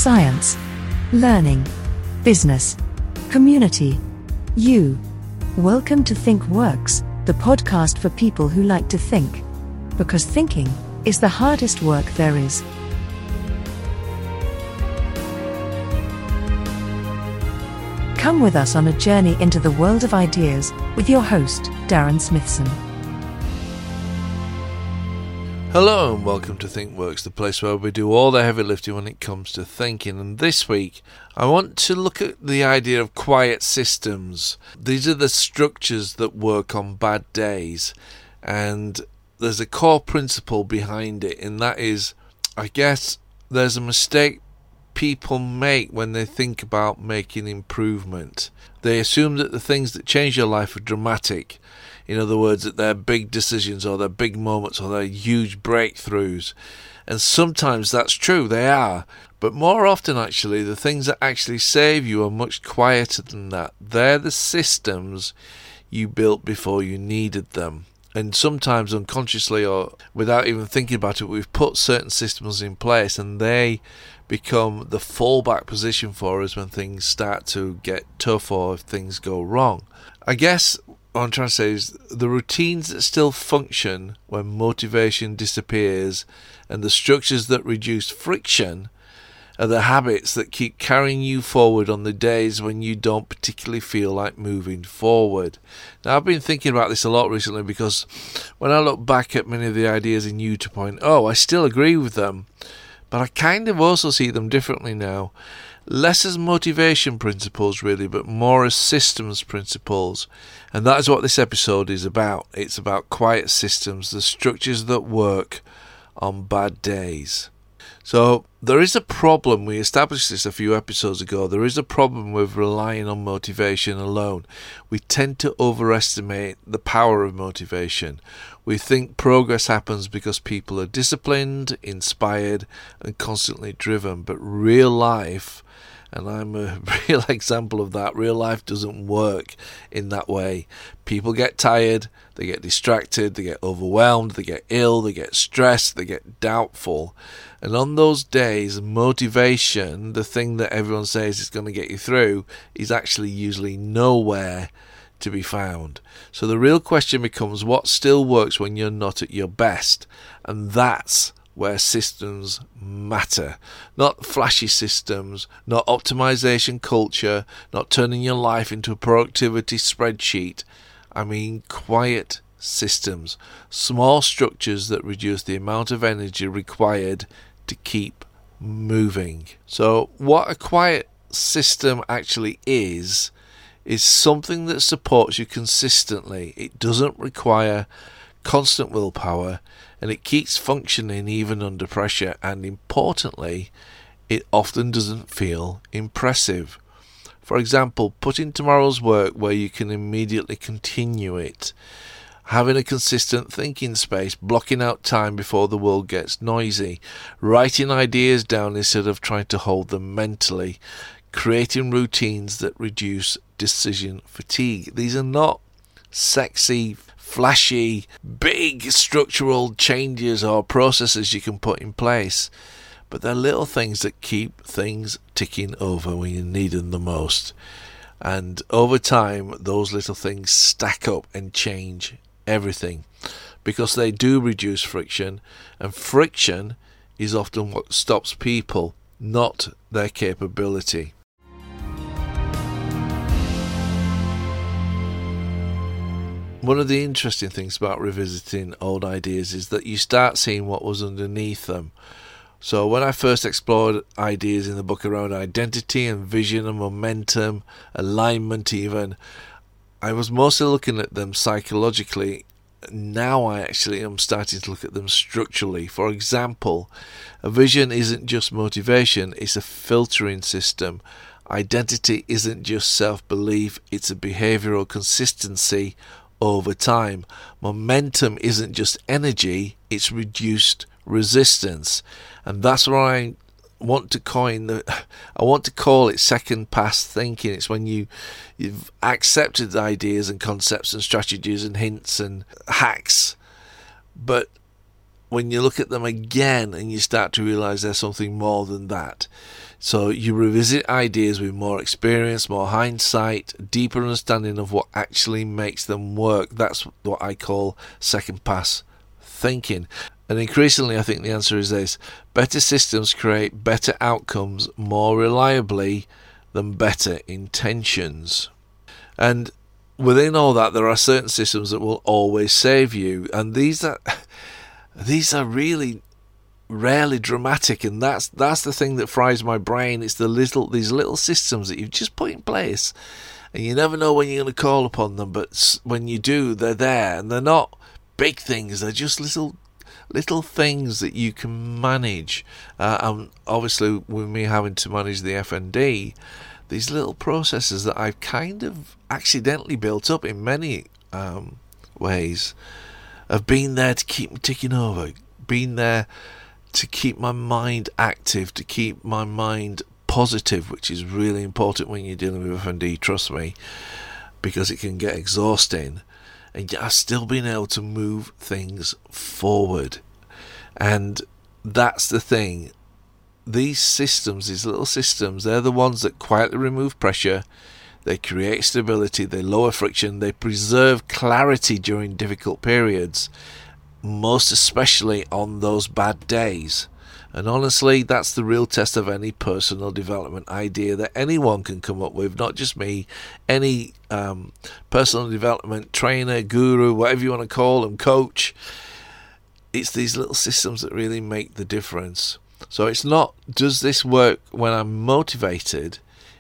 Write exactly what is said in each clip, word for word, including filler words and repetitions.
science, learning, business, community, you. Welcome to Think Works, the podcast for people who like to think. Because thinking is the hardest work there is. Come with us on a journey into the world of ideas with your host, Darren Smithson. Hello and welcome to ThinkWorks, the place where we do all the heavy lifting when it comes to thinking. And this week, I want to look at the idea of quiet systems. These are the structures that work on bad days. And there's a core principle behind it, and that is, I guess, there's a mistake people make when they think about making improvement. They assume that the things that change your life are dramatic. In other words, that they're big decisions or they're big moments or they're huge breakthroughs. And sometimes that's true, they are. But more often, actually, the things that actually save you are much quieter than that. They're the systems you built before you needed them. And sometimes unconsciously or without even thinking about it, we've put certain systems in place and they become the fallback position for us when things start to get tough or if things go wrong. I guess what I'm trying to say is the routines that still function when motivation disappears and the structures that reduce friction are the habits that keep carrying you forward on the days when you don't particularly feel like moving forward. Now, I've been thinking about this a lot recently because when I look back at many of the ideas in U two point oh, I still agree with them, but I kind of also see them differently now. Less as motivation principles, really, but more as systems principles. And that is what this episode is about. It's about quiet systems, the structures that work on bad days. So there is a problem, we established this a few episodes ago, there is a problem with relying on motivation alone. We tend to overestimate the power of motivation. We think progress happens because people are disciplined, inspired and constantly driven, but real life, and I'm a real example of that, real life doesn't work in that way. People get tired, they get distracted, they get overwhelmed, they get ill, they get stressed, they get doubtful. And on those days, motivation, the thing that everyone says is going to get you through, is actually usually nowhere to be found. So the real question becomes, what still works when you're not at your best? And that's where systems matter. Not flashy systems, not optimization culture, not turning your life into a productivity spreadsheet. I mean quiet systems, small structures that reduce the amount of energy required to keep moving. So what a quiet system actually is, is something that supports you consistently. It doesn't require constant willpower and it keeps functioning even under pressure, and importantly, it often doesn't feel impressive. For example, putting tomorrow's work where you can immediately continue it. Having a consistent thinking space, blocking out time before the world gets noisy, writing ideas down instead of trying to hold them mentally, creating routines that reduce decision fatigue. These are not sexy, flashy, big structural changes or processes you can put in place, but they're little things that keep things ticking over when you need them the most. And over time, those little things stack up and change everything, because they do reduce friction, and friction is often what stops people, not their capability. One of the interesting things about revisiting old ideas is that you start seeing what was underneath them. So when I first explored ideas in the book around identity and vision and momentum, alignment even, I was mostly looking at them psychologically. Now I actually am starting to look at them structurally. For example, a vision isn't just motivation, it's a filtering system. Identity isn't just self-belief, it's a behavioural consistency over time. Momentum isn't just energy, it's reduced resistance. And that's what I want to coin the I want to call it second pass thinking. It's when you you've accepted ideas and concepts and strategies and hints and hacks, but when you look at them again and you start to realise there's something more than that. So you revisit ideas with more experience, more hindsight, deeper understanding of what actually makes them work. That's what I call second pass thinking. And increasingly, I think the answer is this: better systems create better outcomes more reliably than better intentions. And within all that, there are certain systems that will always save you, and these are these are really rarely dramatic, and that's that's the thing that fries my brain. It's the little these little systems that you've just put in place, and you never know when you're going to call upon them, but when you do, they're there, and they're not big things. They're just little little things that you can manage. Uh, and obviously, with me having to manage the F and D, these little processes that I've kind of accidentally built up in many um, ways have been there to keep me ticking over, been there to keep my mind active, to keep my mind positive, which is really important when you're dealing with F and D, trust me, because it can get exhausting. And yet I've still been able to move things forward. And that's the thing. These systems, these little systems, they're the ones that quietly remove pressure, they create stability, they lower friction, they preserve clarity during difficult periods, most especially on those bad days. And honestly, that's the real test of any personal development idea that anyone can come up with, not just me, any um, personal development trainer, guru, whatever you want to call them, coach. It's these little systems that really make the difference. So it's not, does this work when I'm motivated?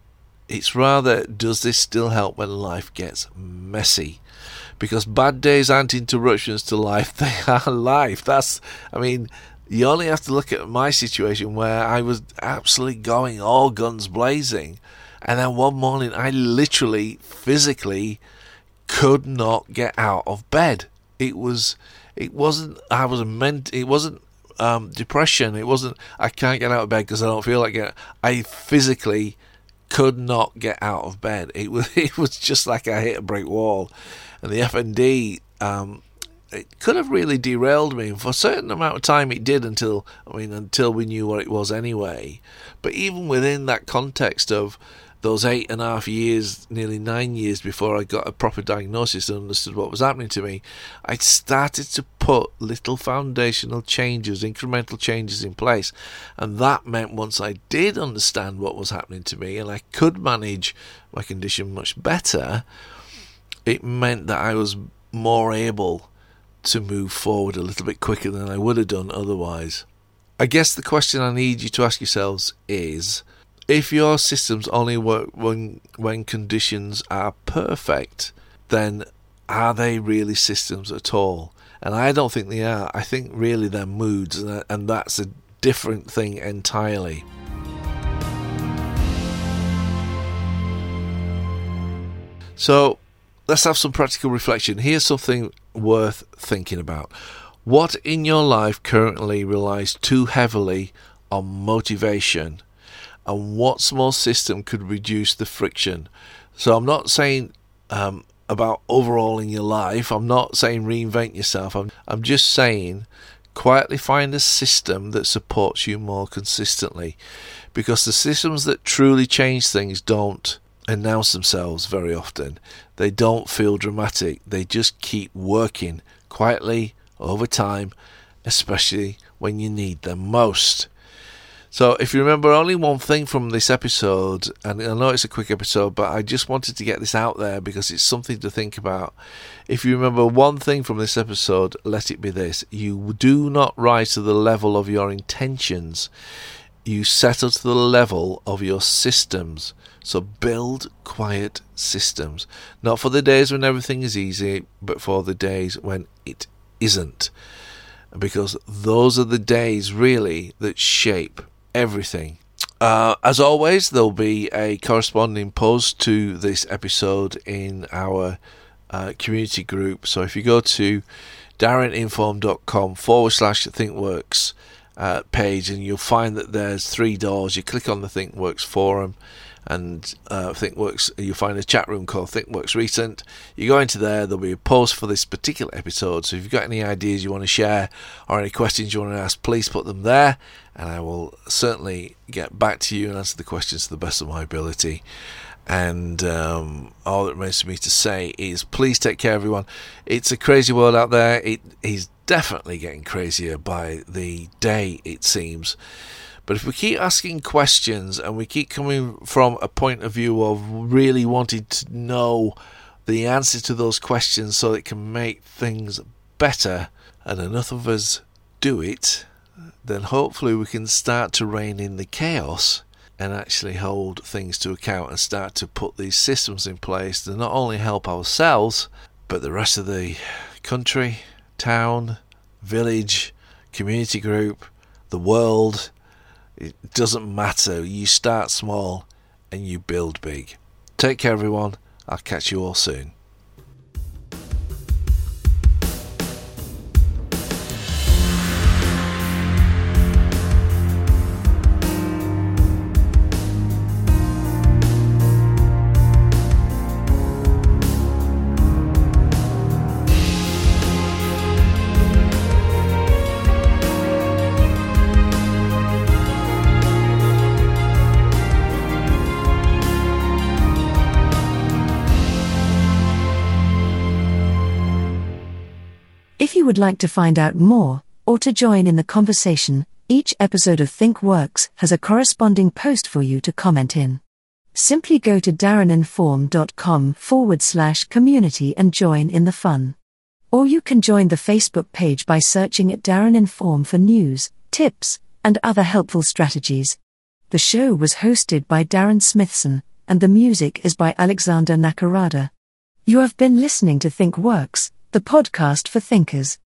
It's rather, does this still help when life gets messy? Because bad days aren't interruptions to life, they are life. That's, I mean, you only have to look at my situation where I was absolutely going all guns blazing. And then one morning I literally, physically could not get out of bed. It was, it wasn't, I was meant, it wasn't um, depression. It wasn't, I can't get out of bed because I don't feel like it. I physically could not get out of bed. It was, it was just like I hit a brick wall. And the F and D, um, it could have really derailed me, and for a certain amount of time it did, until I mean until we knew what it was anyway. But even within that context of those eight and a half years, nearly nine years before I got a proper diagnosis and understood what was happening to me, I started to put little foundational changes, incremental changes in place. And that meant once I did understand what was happening to me and I could manage my condition much better, it meant that I was more able to move forward a little bit quicker than I would have done otherwise. I guess the question I need you to ask yourselves is, if your systems only work when when conditions are perfect, then are they really systems at all? And I don't think they are. I think really they're moods, and, and that's a different thing entirely. So let's have some practical reflection. Here's something worth thinking about. What in your life currently relies too heavily on motivation? And what small system could reduce the friction? So I'm not saying um, about overhauling your life. I'm not saying reinvent yourself. I'm, I'm just saying quietly find a system that supports you more consistently. Because the systems that truly change things don't announce themselves very often. They don't feel dramatic. They just keep working quietly over time, especially when you need them most. So if you remember only one thing from this episode, and I know it's a quick episode, but I just wanted to get this out there because it's something to think about. If you remember one thing from this episode, let it be this: you do not rise to the level of your intentions. You settle to the level of your systems. So build quiet systems. Not for the days when everything is easy, but for the days when it isn't. Because those are the days, really, that shape everything. Uh, as always, there'll be a corresponding post to this episode in our uh, community group. So if you go to darreninform.com forward slash ThinkWorks uh, page, and you'll find that there's three doors. You click on the ThinkWorks forum, and uh, ThinkWorks, you'll find a chat room called ThinkWorks Recent. You go into there, there'll be a post for this particular episode. So if you've got any ideas you want to share or any questions you want to ask, please put them there, and I will certainly get back to you and answer the questions to the best of my ability. And um, all that remains for me to say is please take care, everyone. It's a crazy world out there. It is definitely getting crazier by the day, it seems. But if we keep asking questions and we keep coming from a point of view of really wanting to know the answer to those questions so it can make things better, and enough of us do it, then hopefully we can start to rein in the chaos and actually hold things to account and start to put these systems in place to not only help ourselves, but the rest of the country, town, village, community group, the world. It doesn't matter. You start small and you build big. Take care, everyone. I'll catch you all soon. If you would like to find out more, or to join in the conversation, each episode of ThinkWorks has a corresponding post for you to comment in. Simply go to darreninform.com forward slash community and join in the fun. Or you can join the Facebook page by searching at Darren Inform for news, tips, and other helpful strategies. The show was hosted by Darren Smithson, and the music is by Alexander Nakarada. You have been listening to ThinkWorks, the podcast for thinkers.